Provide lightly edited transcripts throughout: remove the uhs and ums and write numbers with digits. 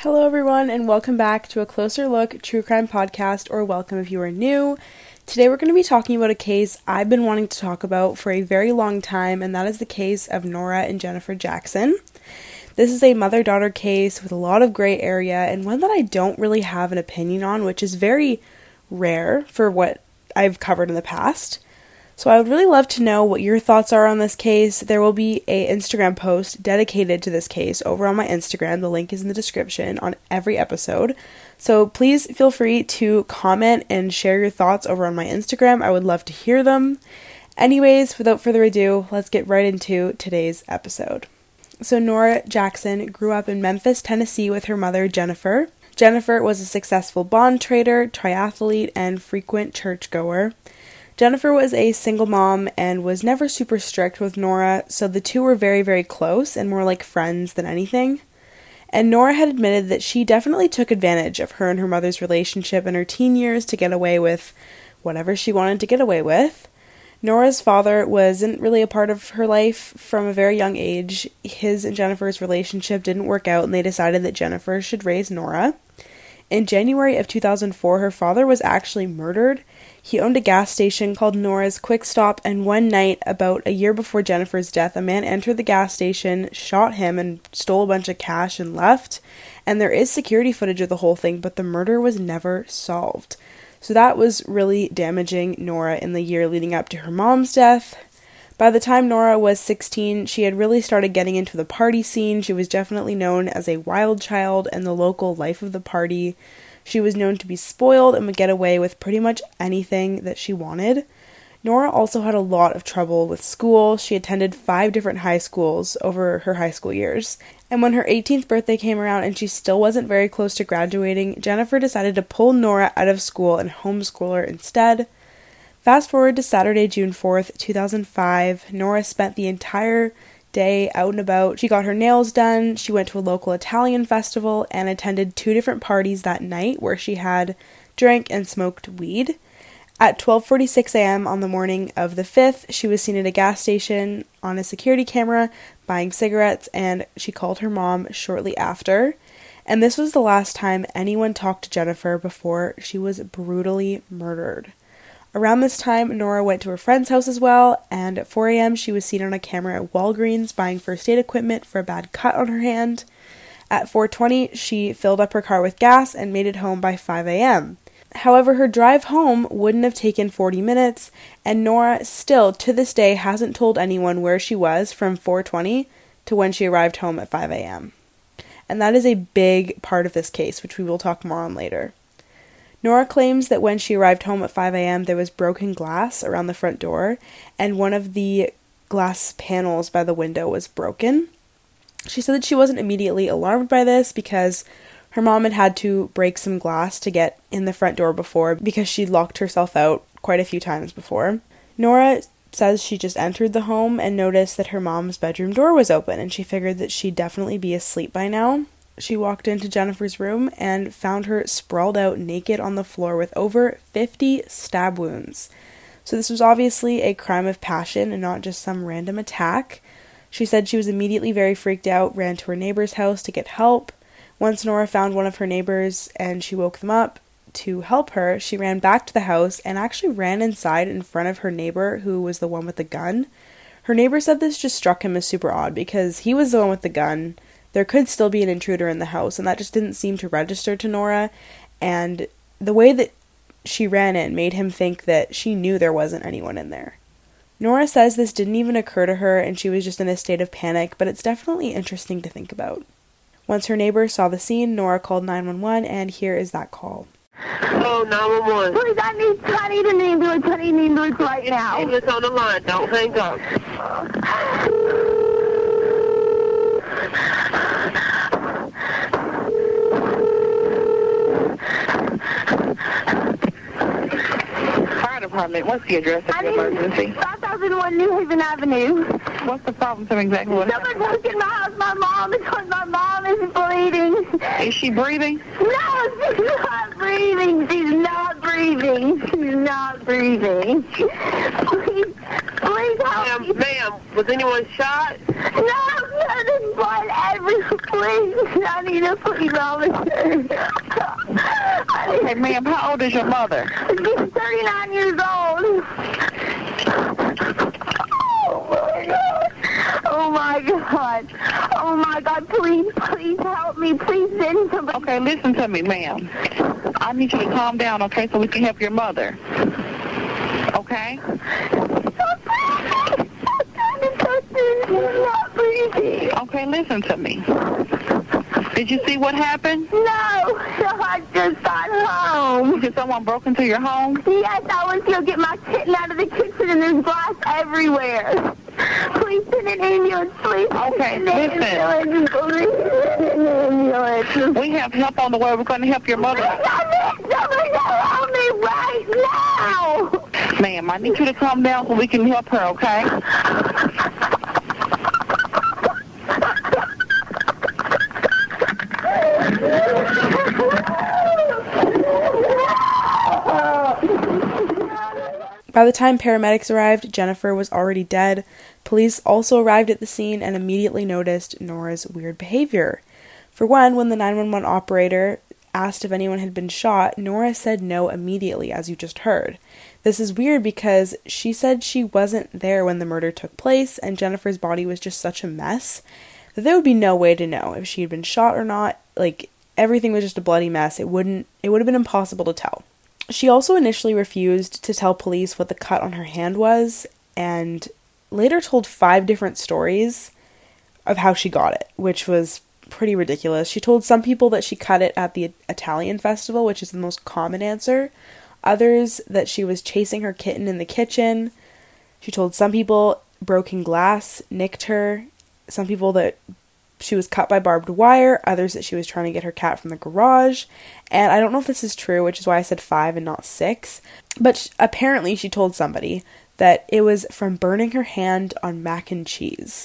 Hello everyone and welcome back to a Closer Look True Crime Podcast, or welcome if you are new. Today we're going to be talking about a case I've been wanting to talk about for a very long time, and that is the case of Nora and Jennifer Jackson. This is a mother-daughter case with a lot of gray area and one that I don't really have an opinion on, which is very rare for what I've covered in the past. So I would really love to know what your thoughts are on this case. There will be an Instagram post dedicated to this case over on my Instagram. The link is in the description on every episode. So please feel free to comment and share your thoughts over on my Instagram. I would love to hear them. Anyways, without further ado, let's get right into today's episode. So Nora Jackson grew up in Memphis, Tennessee with her mother, Jennifer. Jennifer was a successful bond trader, triathlete, and frequent churchgoer. Jennifer was a single mom and was never super strict with Nora, so the two were very, very close and more like friends than anything. And Nora had admitted that she definitely took advantage of her and her mother's relationship in her teen years to get away with whatever she wanted to get away with. Nora's father wasn't really a part of her life from a very young age. His and Jennifer's relationship didn't work out, and they decided that Jennifer should raise Nora. In January of 2004, her father was actually murdered. He owned a gas station called Nora's Quick Stop, and one night, about a year before Jennifer's death, a man entered the gas station, shot him, and stole a bunch of cash and left. And there is security footage of the whole thing, but the murder was never solved. So that was really damaging Nora in the year leading up to her mom's death. By the time Nora was 16, she had really started getting into the party scene. She was definitely known as a wild child in the local life of the party. She was known to be spoiled and would get away with pretty much anything that she wanted. Nora also had a lot of trouble with school. She attended 5 different high schools over her high school years. And when her 18th birthday came around and she still wasn't very close to graduating, Jennifer decided to pull Nora out of school and homeschool her instead. Fast forward to Saturday, June 4th, 2005, Nora spent the entire day out and about. She got her nails done, she went to a local Italian festival, and attended 2 different parties that night where she had drank and smoked weed. At 12:46 a.m. on the morning of the 5th, she was seen at a gas station on a security camera buying cigarettes, and she called her mom shortly after. And this was the last time anyone talked to Jennifer before she was brutally murdered. Around this time, Nora went to her friend's house as well, and at 4 a.m. she was seen on a camera at Walgreens buying first aid equipment for a bad cut on her hand. At 4:20, she filled up her car with gas and made it home by 5 a.m. However, her drive home wouldn't have taken 40 minutes, and Nora still, to this day, hasn't told anyone where she was from 4:20 to when she arrived home at 5 a.m. And that is a big part of this case, which we will talk more on later. Nora claims that when she arrived home at 5 a.m., there was broken glass around the front door, and one of the glass panels by the window was broken. She said that she wasn't immediately alarmed by this because her mom had to break some glass to get in the front door before, because she'd locked herself out quite a few times before. Nora says she just entered the home and noticed that her mom's bedroom door was open, and she figured that she'd definitely be asleep by now. She walked into Jennifer's room and found her sprawled out naked on the floor with over 50 stab wounds. So this was obviously a crime of passion and not just some random attack. She said she was immediately very freaked out, ran to her neighbor's house to get help. Once Nora found one of her neighbors and she woke them up to help her, she ran back to the house and actually ran inside in front of her neighbor, who was the one with the gun. Her neighbor said this just struck him as super odd because he was the one with the gun. There could still be an intruder in the house, and that just didn't seem to register to Nora, and the way that she ran in made him think that she knew there wasn't anyone in there. Nora says this didn't even occur to her, and she was just in a state of panic, but it's definitely interesting to think about. Once her neighbor saw the scene, Nora called 911, and here is that call. Oh, 911. Please, I need an ambulance. I need an ambulance right now. Ambulance on the line. Don't hang up. Fire department, what's the address of the emergency? 5001 New Haven Avenue. What's the problem? Tell me exactly what Someone happened. broke in my house. My mom is bleeding. Is she breathing? No, she's not breathing. She's not breathing. She's not breathing. Please help Ma'am, was anyone shot? No, there's blood everywhere. Please, I need a police officer. Okay, ma'am, how old is your mother? She's 39 years old. Oh my God. Oh my God, please help me. Please send somebody. Okay, listen to me, ma'am. I need you to calm down, okay, so we can help your mother. Okay? She's not breathing. Okay, listen to me. Did you see what happened? No, I just got home. Did someone broke into your home? Yes, I went to go get my kitten out of the kitchen and there's glass everywhere. Please send an ambulance, please. Okay, Send an listen. ambulance, please send an ambulance. We have help on the way. We're going to help your mother. Somebody help me right now. Ma'am, I need you to calm down so we can help her, okay? By the time paramedics arrived, Jennifer was already dead. Police also arrived at the scene and immediately noticed Nora's weird behavior. For one, when the 911 operator asked if anyone had been shot, Nora said no immediately, as you just heard. This is weird because she said she wasn't there when the murder took place, and Jennifer's body was just such a mess that there would be no way to know if she had been shot or not. Like, everything was just a bloody mess. It would have been impossible to tell. She also initially refused to tell police what the cut on her hand was, and later told 5 different stories of how she got it, which was pretty ridiculous. She told some people that she cut it at the Italian festival, which is the most common answer. Others that she was chasing her kitten in the kitchen. She told some people broken glass nicked her. Some people that she was cut by barbed wire, others that she was trying to get her cat from the garage, and I don't know if this is true, which is why I said 5 and not 6, but apparently she told somebody that it was from burning her hand on mac and cheese.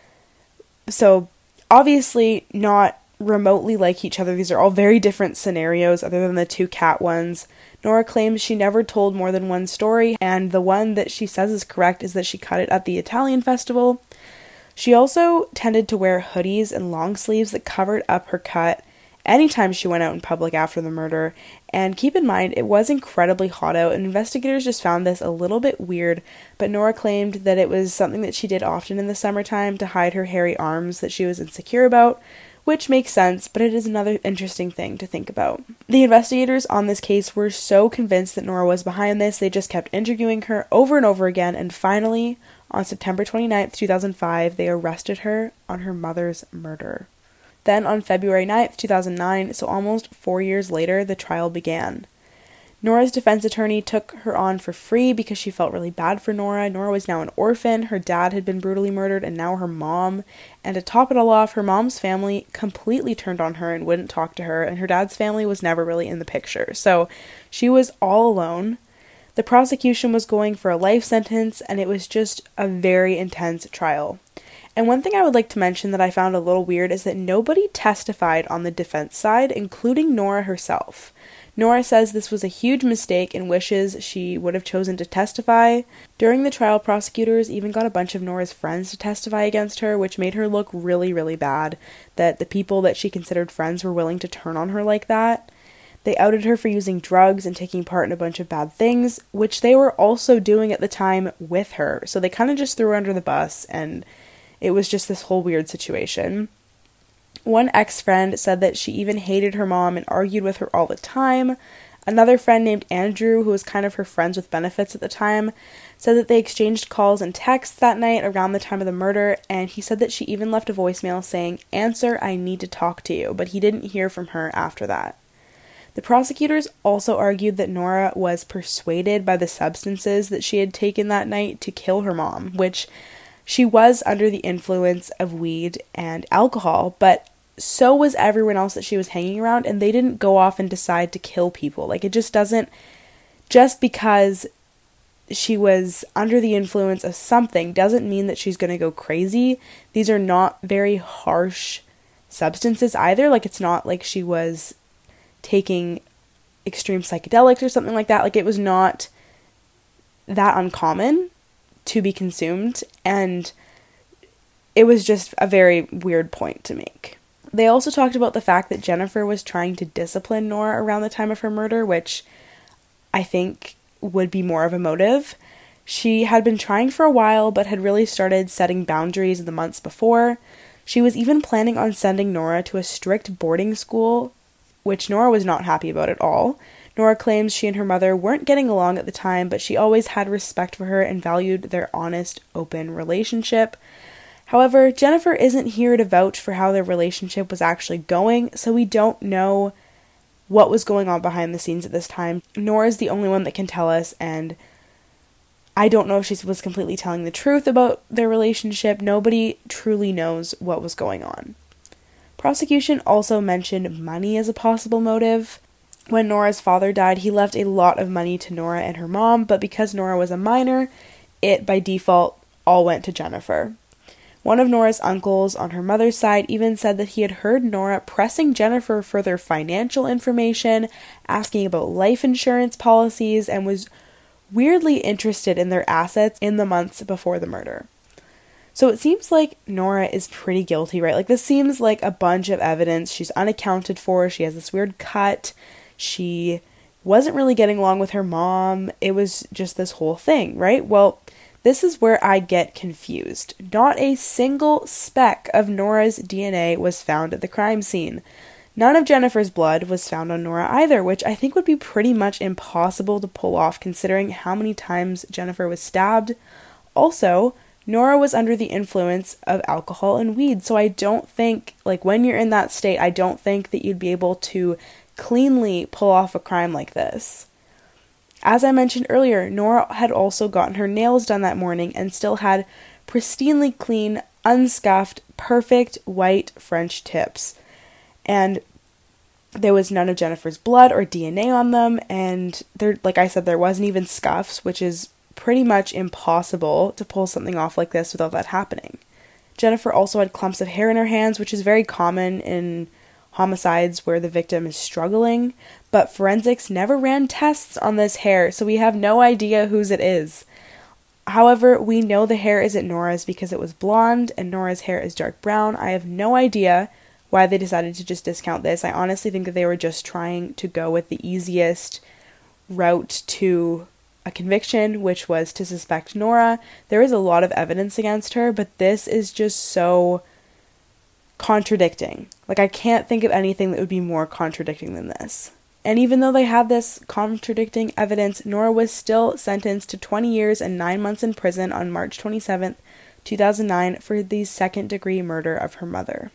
So, obviously not remotely like each other. These are all very different scenarios other than the 2 cat ones. Nora claims she never told more than one story, and the one that she says is correct is that she cut it at the Italian festival. She also tended to wear hoodies and long sleeves that covered up her cut anytime she went out in public after the murder. And keep in mind, it was incredibly hot out, and investigators just found this a little bit weird, but Nora claimed that it was something that she did often in the summertime to hide her hairy arms that she was insecure about, which makes sense, but it is another interesting thing to think about. The investigators on this case were so convinced that Nora was behind this, they just kept interviewing her over and over again, and finally, on September 29th, 2005, they arrested her on her mother's murder. Then, on February 9th, 2009, so almost 4 years later, the trial began. Nora's defense attorney took her on for free because she felt really bad for Nora. Nora was now an orphan, her dad had been brutally murdered, and now her mom. And to top it all off, her mom's family completely turned on her and wouldn't talk to her, and her dad's family was never really in the picture. So, she was all alone. The prosecution was going for a life sentence, and it was just a very intense trial. And one thing I would like to mention that I found a little weird is that nobody testified on the defense side, including Nora herself. Nora says this was a huge mistake and wishes she would have chosen to testify. During the trial, prosecutors even got a bunch of Nora's friends to testify against her, which made her look really, really bad, that the people that she considered friends were willing to turn on her like that. They outed her for using drugs and taking part in a bunch of bad things, which they were also doing at the time with her. So they kind of just threw her under the bus, and it was just this whole weird situation. One ex-friend said that she even hated her mom and argued with her all the time. Another friend named Andrew, who was kind of her friends with benefits at the time, said that they exchanged calls and texts that night around the time of the murder, and he said that she even left a voicemail saying, "Answer, I need to talk to you," but he didn't hear from her after that. The prosecutors also argued that Nora was persuaded by the substances that she had taken that night to kill her mom, which she was under the influence of weed and alcohol, but so was everyone else that she was hanging around, and they didn't go off and decide to kill people. Like, it just doesn't, just because she was under the influence of something doesn't mean that she's going to go crazy. These are not very harsh substances either. Like, it's not like she was taking extreme psychedelics or something like that. Like, it was not that uncommon to be consumed, and it was just a very weird point to make. They also talked about the fact that Jennifer was trying to discipline Nora around the time of her murder, which I think would be more of a motive. She had been trying for a while, but had really started setting boundaries in the months before. She was even planning on sending Nora to a strict boarding school, which Nora was not happy about at all. Nora claims she and her mother weren't getting along at the time, but she always had respect for her and valued their honest, open relationship. However, Jennifer isn't here to vouch for how their relationship was actually going, so we don't know what was going on behind the scenes at this time. Nora's the only one that can tell us, and I don't know if she was completely telling the truth about their relationship. Nobody truly knows what was going on. Prosecution also mentioned money as a possible motive. When Nora's father died, he left a lot of money to Nora and her mom, but because Nora was a minor, it by default all went to Jennifer. One of Nora's uncles on her mother's side even said that he had heard Nora pressing Jennifer for their financial information, asking about life insurance policies, and was weirdly interested in their assets in the months before the murder. So it seems like Nora is pretty guilty, right? Like, this seems like a bunch of evidence. She's unaccounted for. She has this weird cut. She wasn't really getting along with her mom. It was just this whole thing, right? Well, this is where I get confused. Not a single speck of Nora's DNA was found at the crime scene. None of Jennifer's blood was found on Nora either, which I think would be pretty much impossible to pull off considering how many times Jennifer was stabbed. Also, Nora was under the influence of alcohol and weed, so I don't think, like, when you're in that state, I don't think that you'd be able to cleanly pull off a crime like this. As I mentioned earlier, Nora had also gotten her nails done that morning and still had pristinely clean, unscuffed, perfect white French tips. And there was none of Jennifer's blood or DNA on them, and there, like I said, there wasn't even scuffs, which is pretty much impossible to pull something off like this without that happening. Jennifer also had clumps of hair in her hands, which is very common in homicides where the victim is struggling, but forensics never ran tests on this hair, so we have no idea whose it is. However, we know the hair isn't Nora's because it was blonde and Nora's hair is dark brown. I have no idea why they decided to just discount this. I honestly think that they were just trying to go with the easiest route to a conviction, which was to suspect Nora. There is a lot of evidence against her, but this is just so contradicting. Like, I can't think of anything that would be more contradicting than this. And even though they had this contradicting evidence, Nora was still sentenced to 20 years and 9 months in prison on March 27th, 2009 for the second-degree murder of her mother.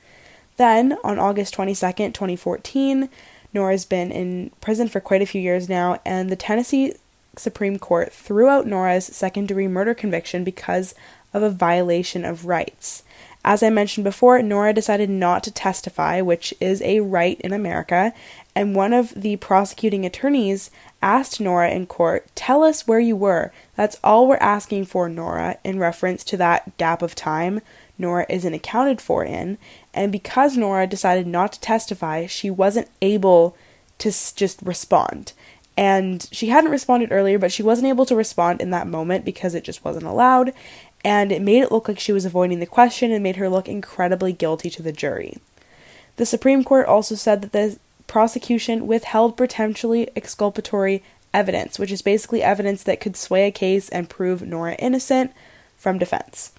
Then, on August 22nd, 2014, Nora's been in prison for quite a few years now, and the Tennessee Supreme Court threw out Nora's second-degree murder conviction because of a violation of rights. As I mentioned before, Nora decided not to testify, which is a right in America, and one of the prosecuting attorneys asked Nora in court, "Tell us where you were. That's all we're asking for, Nora," in reference to that gap of time Nora isn't accounted for in. And because Nora decided not to testify, she wasn't able to just respond. And she hadn't responded earlier, but she wasn't able to respond in that moment because it just wasn't allowed. And it made it look like she was avoiding the question and made her look incredibly guilty to the jury. The Supreme Court also said that the prosecution withheld potentially exculpatory evidence, which is basically evidence that could sway a case and prove Nora innocent, from defense.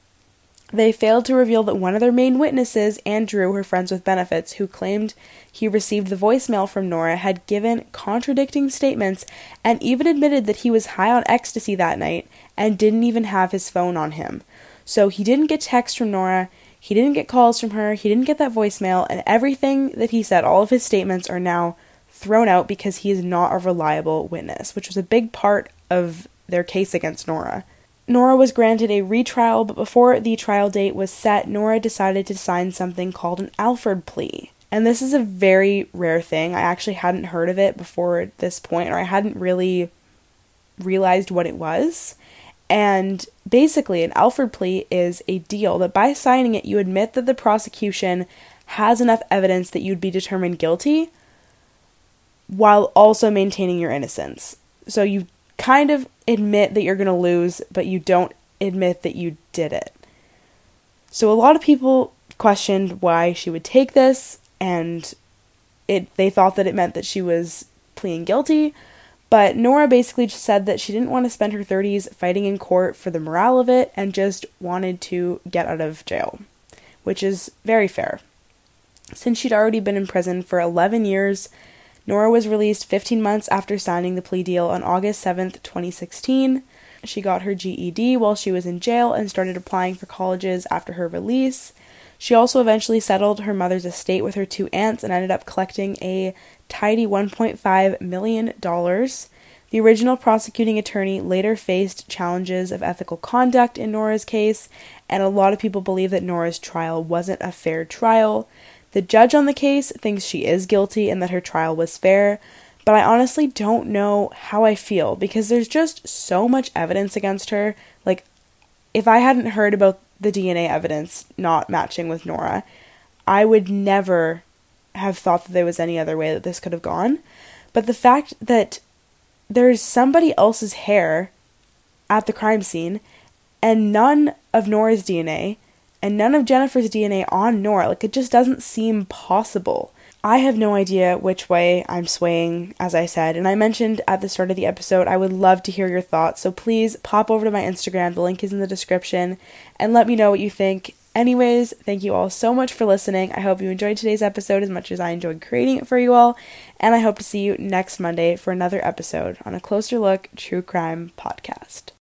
They failed to reveal that one of their main witnesses, Andrew, her friends with benefits, who claimed he received the voicemail from Nora, had given contradicting statements and even admitted that he was high on ecstasy that night and didn't even have his phone on him. So he didn't get texts from Nora, he didn't get calls from her, he didn't get that voicemail, and everything that he said, all of his statements are now thrown out because he is not a reliable witness, which was a big part of their case against Nora. Nora was granted a retrial, but before the trial date was set, Nora decided to sign something called an Alford plea. And this is a very rare thing. I actually hadn't heard of it before this point, or I hadn't really realized what it was. And basically, an Alford plea is a deal that by signing it, you admit that the prosecution has enough evidence that you'd be determined guilty, while also maintaining your innocence. So you kind of admit that you're going to lose, but you don't admit that you did it. So a lot of people questioned why she would take this, and they thought that it meant that she was pleading guilty, but Nora basically just said that she didn't want to spend her 30s fighting in court for the morale of it and just wanted to get out of jail, which is very fair. Since she'd already been in prison for 11 years, Nora was released 15 months after signing the plea deal on August 7th, 2016. She got her GED while she was in jail and started applying for colleges after her release. She also eventually settled her mother's estate with her 2 aunts and ended up collecting a tidy $1.5 million. The original prosecuting attorney later faced challenges of ethical conduct in Nora's case, and a lot of people believe that Nora's trial wasn't a fair trial. The judge on the case thinks she is guilty and that her trial was fair, but I honestly don't know how I feel because there's just so much evidence against her. Like, if I hadn't heard about the DNA evidence not matching with Nora, I would never have thought that there was any other way that this could have gone. But the fact that there's somebody else's hair at the crime scene and none of Nora's DNA and none of Jennifer's DNA on Nora, like, it just doesn't seem possible. I have no idea which way I'm swaying, as I said, and I mentioned at the start of the episode, I would love to hear your thoughts, so please pop over to my Instagram, the link is in the description, and let me know what you think. Anyways, thank you all so much for listening. I hope you enjoyed today's episode as much as I enjoyed creating it for you all, and I hope to see you next Monday for another episode on A Closer Look True Crime Podcast.